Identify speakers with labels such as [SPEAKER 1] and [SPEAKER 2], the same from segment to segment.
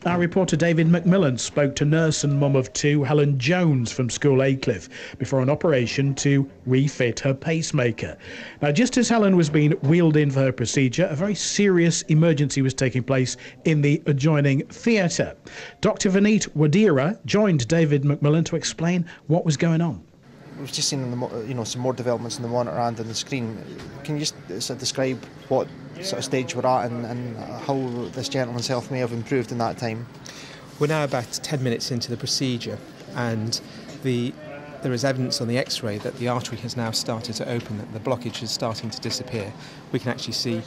[SPEAKER 1] Our reporter David McMillan spoke to nurse and mum of two, Helen Jones from School Aycliffe, before an operation to refit her pacemaker. Now, just as Helen was being wheeled in for her procedure, a very serious emergency was taking place in the adjoining theatre. Dr. Vineet Wadira joined David McMillan to explain what was going on.
[SPEAKER 2] We've just seen some more developments in the monitor and on the screen. Can you just sort of describe what sort of stage we're at and how this gentleman's health may have improved in that time?
[SPEAKER 3] We're now about 10 minutes into the procedure, and there is evidence on the X-ray that the artery has now started to open, that the blockage is starting to disappear. We can actually see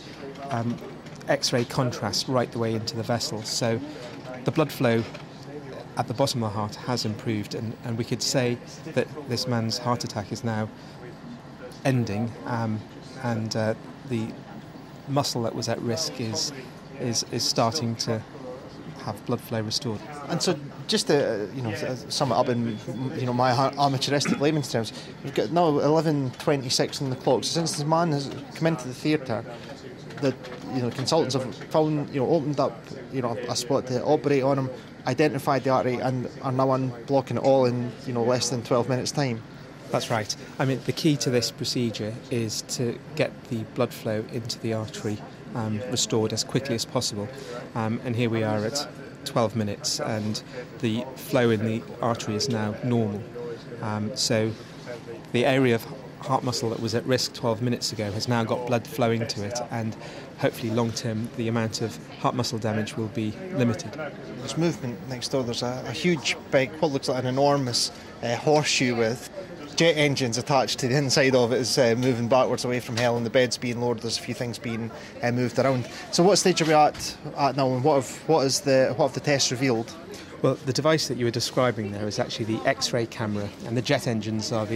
[SPEAKER 3] X-ray contrast right the way into the vessel, so the blood flow at the bottom of the heart has improved, and we could say that this man's heart attack is now ending, and the muscle that was at risk is starting to have blood flow restored.
[SPEAKER 2] And so, just to sum it up in my amateuristic layman's terms, we've got now 11:26 on the clock. So since this man has come into the theatre, the consultants have found opened up a spot to operate on him, identified the artery, and are now unblocking it all in less than 12 minutes' time.
[SPEAKER 3] That's right. I mean, the key to this procedure is to get the blood flow into the artery restored as quickly as possible. And here we are at 12 minutes, and the flow in the artery is now normal. So the area of heart muscle that was at risk 12 minutes ago has now got blood flowing to it, and hopefully long term the amount of heart muscle damage will be limited.
[SPEAKER 2] There's movement next door. There's a huge big, what looks like an enormous horseshoe with jet engines attached to the inside of it is moving backwards away from Helen. The bed's being lowered. There's a few things being moved around. So what stage are we at now, and what have the tests revealed?
[SPEAKER 3] Well, the device that you were describing there is actually the X-ray camera, and the jet engines are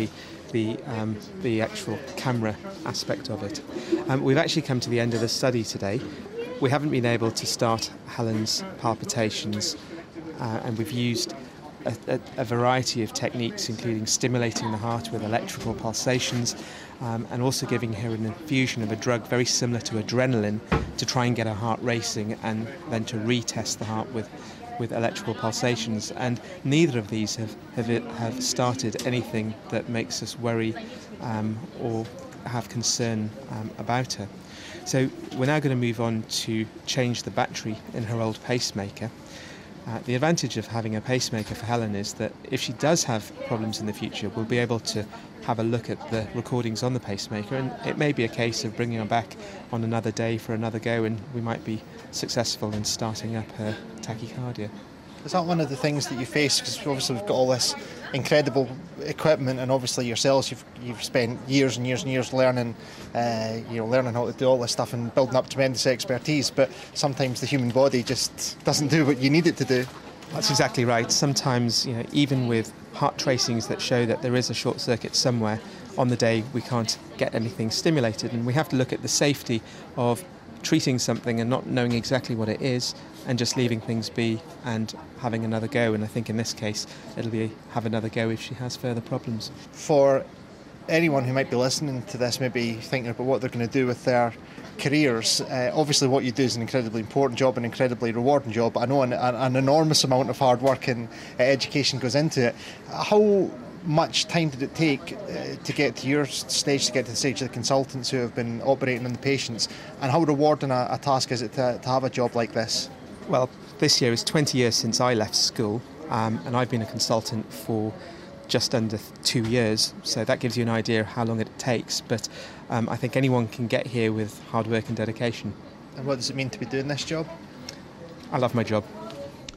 [SPEAKER 3] the actual camera aspect of it. We've actually come to the end of the study today. We haven't been able to start Helen's palpitations, and we've used a variety of techniques, including stimulating the heart with electrical pulsations, and also giving her an infusion of a drug very similar to adrenaline to try and get her heart racing, and then to retest the heart with electrical pulsations. And neither of these have started anything that makes us worry or have concern about her. So we're now going to move on to change the battery in her old pacemaker. The advantage of having a pacemaker for Helen is that if she does have problems in the future, we'll be able to have a look at the recordings on the pacemaker, and it may be a case of bringing her back on another day for another go, and we might be successful in starting up her tachycardia.
[SPEAKER 2] Is that one of the things that you face? Because obviously we've got all this incredible equipment, and obviously yourselves, you've spent years and years and years learning how to do all this stuff and building up tremendous expertise. But sometimes the human body just doesn't do what you need it to do.
[SPEAKER 3] That's exactly right. Sometimes, even with heart tracings that show that there is a short circuit somewhere, on the day we can't get anything stimulated, and we have to look at the safety of treating something and not knowing exactly what it is, and just leaving things be and having another go. And I think in this case it'll be have another go if she has further problems.
[SPEAKER 2] For anyone who might be listening to this, maybe thinking about what they're going to do with their careers, obviously what you do is an incredibly important job, an incredibly rewarding job. I know an enormous amount of hard work and education goes into it. How much time did it take to get to your stage, to get to the stage of the consultants who have been operating on the patients, and how rewarding a task is it to have a job like this?
[SPEAKER 3] Well, this year is 20 years since I left school, and I've been a consultant for just under 2 years, so that gives you an idea of how long it takes. But I think anyone can get here with hard work and dedication.
[SPEAKER 2] And what does it mean to be doing this job?
[SPEAKER 3] I love my job.